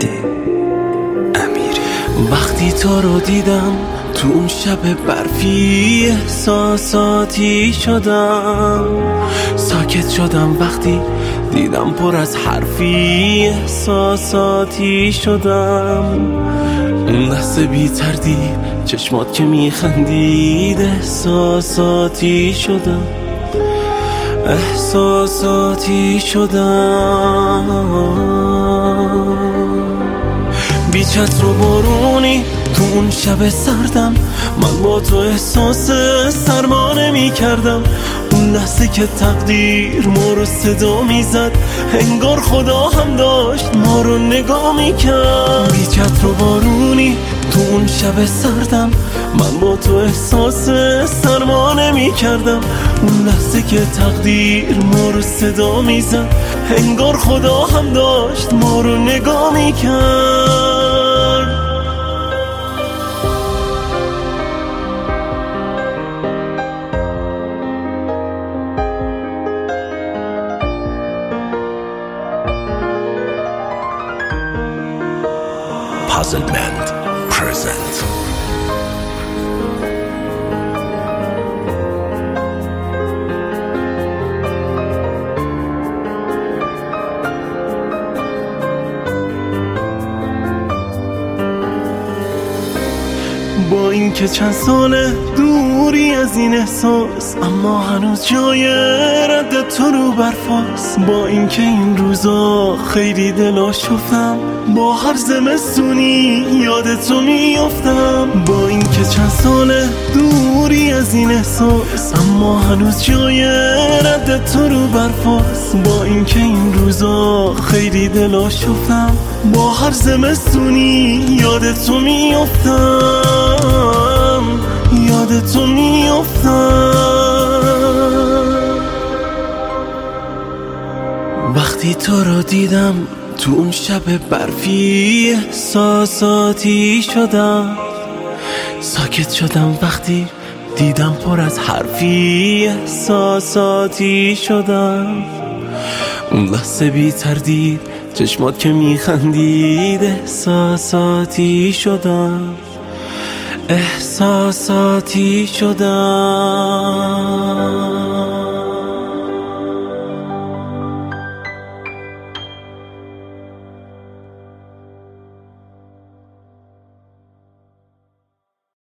امیری. وقتی تو رو دیدم تو اون شب برفی احساساتی شدم، ساکت شدم وقتی دیدم پر از حرفی احساساتی شدم. اون لحظه بی تردید چشمات که میخندید احساساتی شدم، احساساتی شدم. بی چتر و بارونی تو اون شب سردم، من با تو احساس سرما نمی کردم. اون لحظه که تقدیر ما رو صدا می زد، انگار خدا هم داشت ما رو نگاه می کرد. بی چتر و بارونی تو اون شب سردم، من با تو احساس سرما نمی کردم. اون لحظه که تقدیر ما رو صدا می زد، انگار خدا هم داشت ما رو نگاه می کرد. Puzzlement present. با این که چند ساله دوری از این احساس، اما هنوز جای رد تو رو برفاست. با این که این روزا خیلی دلا شفتم، با هر زمستونی یاد تو میافتم. با این که چند ساله دوری از این احساس، اما هنوز جای رد تو رو برفاست. با این که این روزا خیلی دلا شفتم، با هر زمستونی یاد تو میافتم، یاد تو میافتم. وقتی تو رو دیدم تو اون شب برفی احساساتی شدم، ساکت شدم وقتی دیدم پر از حرفی احساساتی شدم. اون لحظه بی تردید چشمات که میخندید احساساتی شدم، احساساتی شدم.